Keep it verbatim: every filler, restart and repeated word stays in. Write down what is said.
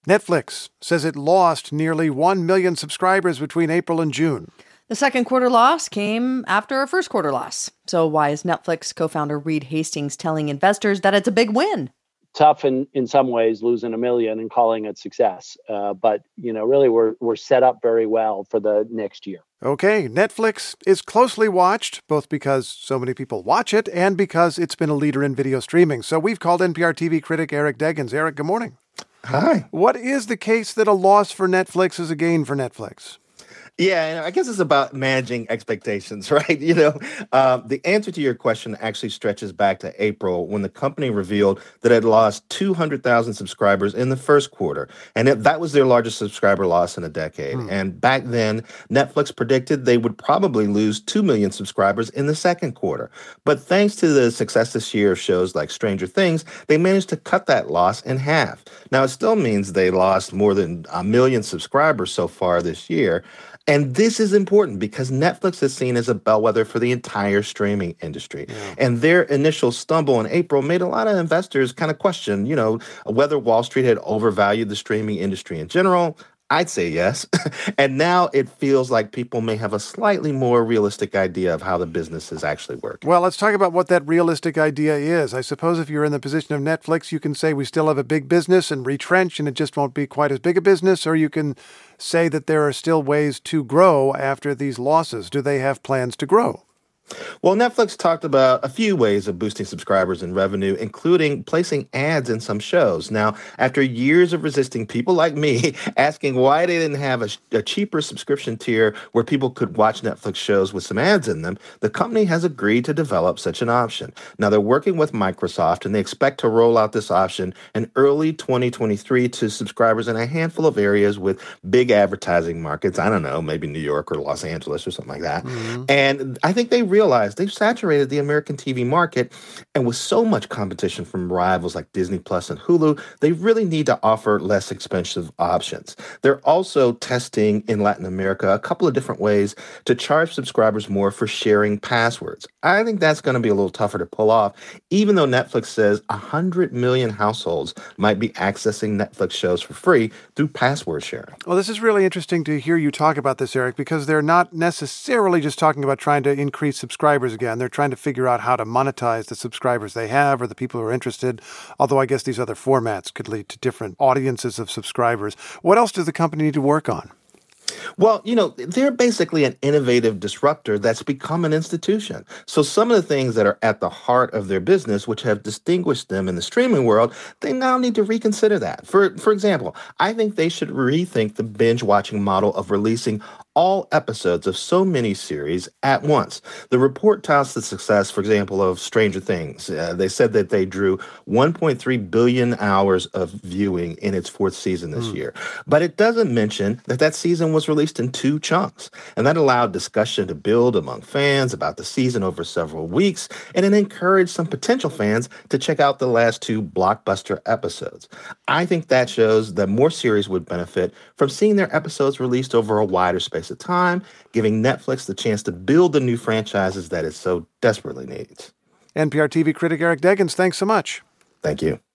Netflix says it lost nearly one million subscribers between April and June. The second quarter loss came after a first quarter loss. So why is Netflix co-founder Reed Hastings telling investors that it's a big win? Tough in, in some ways, losing a million and calling it success. Uh, but, you know, really, we're we're set up very well for the next year. Okay, Netflix is closely watched, both because so many people watch it and because it's been a leader in video streaming. So we've called N P R T V critic Eric Deggans. Eric, good morning. Hi. What is the case that a loss for Netflix is a gain for Netflix? Yeah, I guess it's about managing expectations, right? You know, uh, the answer to your question actually stretches back to April when the company revealed that it lost two hundred thousand subscribers in the first quarter. And it, that was their largest subscriber loss in a decade. Hmm. And back then, Netflix predicted they would probably lose two million subscribers in the second quarter. But thanks to the success this year of shows like Stranger Things, they managed to cut that loss in half. Now, it still means they lost more than a million subscribers so far this year. And this is important because Netflix is seen as a bellwether for the entire streaming industry. Yeah. And their initial stumble in April made a lot of investors kind of question, you know, whether Wall Street had overvalued the streaming industry in general. I'd say yes. And now it feels like people may have a slightly more realistic idea of how the business is actually working. Well, let's talk about what that realistic idea is. I suppose if you're in the position of Netflix, you can say we still have a big business and retrench and it just won't be quite as big a business, or you can say that there are still ways to grow after these losses. Do they have plans to grow? Well, Netflix talked about a few ways of boosting subscribers and revenue, including placing ads in some shows. Now, after years of resisting people like me asking why they didn't have a, a cheaper subscription tier where people could watch Netflix shows with some ads in them, the company has agreed to develop such an option. Now, they're working with Microsoft, and they expect to roll out this option in early twenty twenty-three to subscribers in a handful of areas with big advertising markets. I don't know, maybe New York or Los Angeles or something like that. Mm-hmm. And I think they really realized they've saturated the American T V market, and with so much competition from rivals like Disney Plus and Hulu, they really need to offer less expensive options. They're also testing in Latin America a couple of different ways to charge subscribers more for sharing passwords. I think that's going to be a little tougher to pull off, even though Netflix says one hundred million households might be accessing Netflix shows for free through password sharing. Well, this is really interesting to hear you talk about this, Eric, because they're not necessarily just talking about trying to increase subscribers again. They're trying to figure out how to monetize the subscribers they have or the people who are interested, although I guess these other formats could lead to different audiences of subscribers. What else does the company need to work on? Well, you know, they're basically an innovative disruptor that's become an institution. So some of the things that are at the heart of their business, which have distinguished them in the streaming world, they now need to reconsider that. For, for example, I think they should rethink the binge-watching model of releasing all episodes of so many series at once. The report touts the success, for example, of Stranger Things. Uh, they said that they drew one point three billion hours of viewing in its fourth season this mm. year. But it doesn't mention that that season was released in two chunks, and that allowed discussion to build among fans about the season over several weeks, and it encouraged some potential fans to check out the last two blockbuster episodes. I think that shows that more series would benefit from seeing their episodes released over a wider space of time, giving Netflix the chance to build the new franchises that it so desperately needs. N P R T V critic Eric Deggans, thanks so much. Thank you.